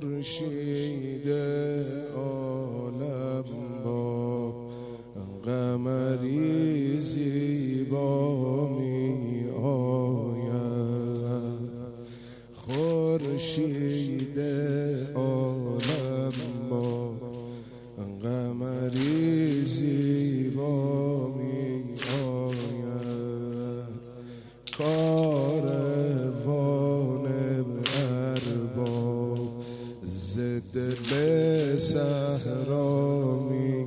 خورشید عالم با قمری زیبا می آید. خورشید عالم با قمری زیبا می آید. کاروان ارباب ضد به صحرا می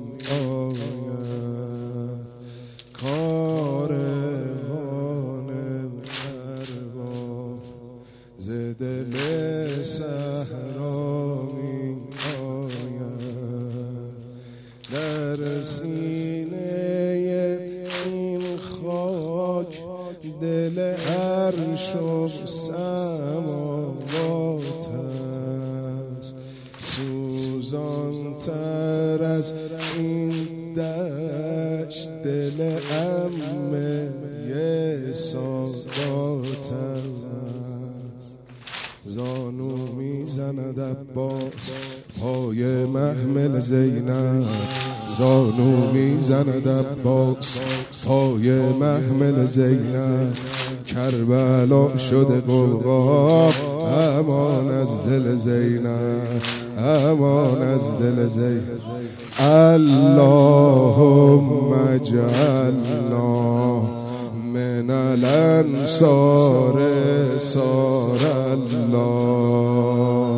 آید. کاروان ارباب ضد به صحرا می آید. در سینه این خاک دل عرش و سماوات است. سوزان تر از این دشت دل عمه سادات است. زانو میزند عباس پای محمل زینب. زانو میزند عباس پای محمل زینب. کربلا شده غوغا امان از دل زینب، امان از دل زینب. اللهم اجعلنا من الانصار صار الله.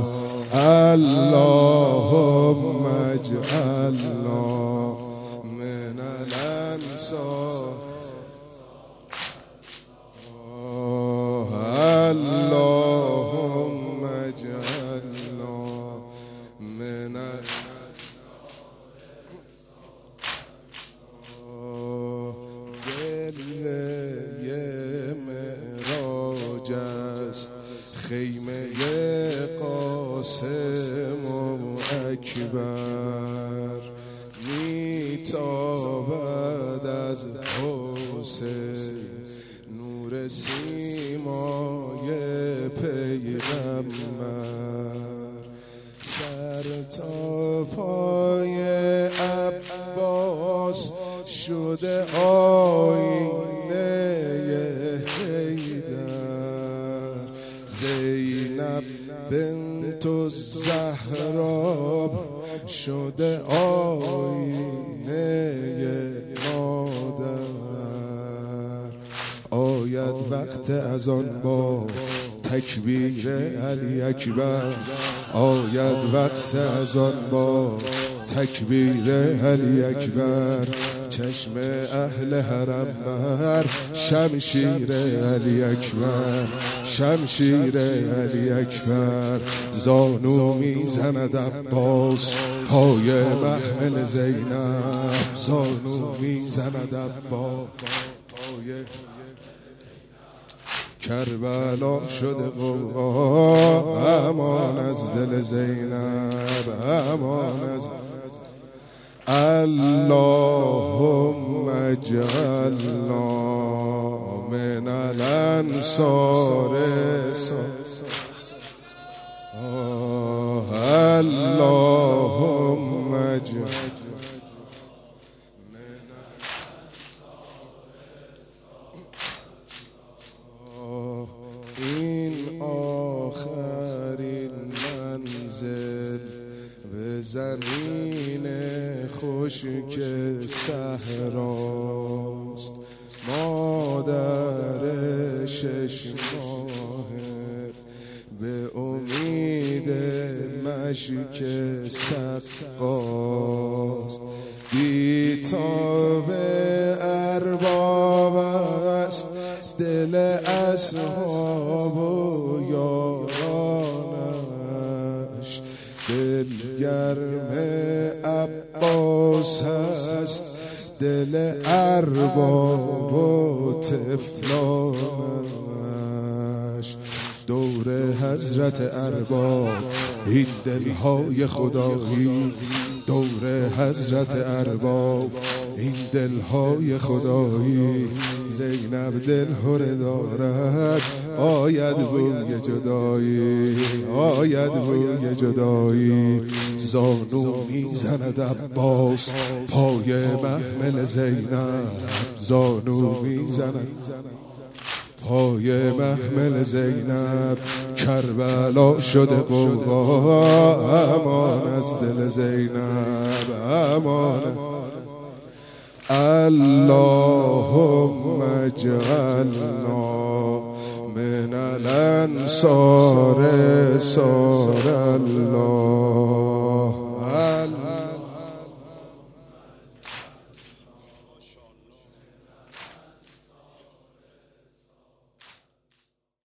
اللهم اجعلنا من الانصار. اللهم اجعلنا من معراج است خیمه قاسم و اکبر. میتابد از حسین نور سیمای پیغمبر. سر تا پای عباس شده آینه حیدر. زینب بنت الزهرا شده آینه مادر. آید وقت از آن با تکبیر علی اکبر. آید وقت از آن با تکبیر علی اکبر. چشم اهل حرم بر شمشیر علی اکبر، شمشیر علی اکبر. زانو میزند عباس پای محمل زینب. زانو میزند عباس پای کربلا شده غوغا امان از دل زینب، امان از. اللهم اجعلنا من الانصار. اللهم اجعلنا این آخرین منزل به زمین خشک صحراست. مادر 6 ماهه به امید مشک سقاست. بیتاب ارباب است دل اصحاب و یارانش. دلگرم عباس هست دل ارباب و طفلانش. دور حضرت ارباب این دلهای خدایی. دور حضرت ارباب این دلهای خدایی. زینب دل هره دارد، آید بوی جدایی، آید بوی جدایی. زانو میزند عباس پای محمل زینب، زانو میزند پای محمل زینب. کربلا شده غوغا، امان از دل زینب، امان. اللهم اجعلنا من الانصار، صار الله.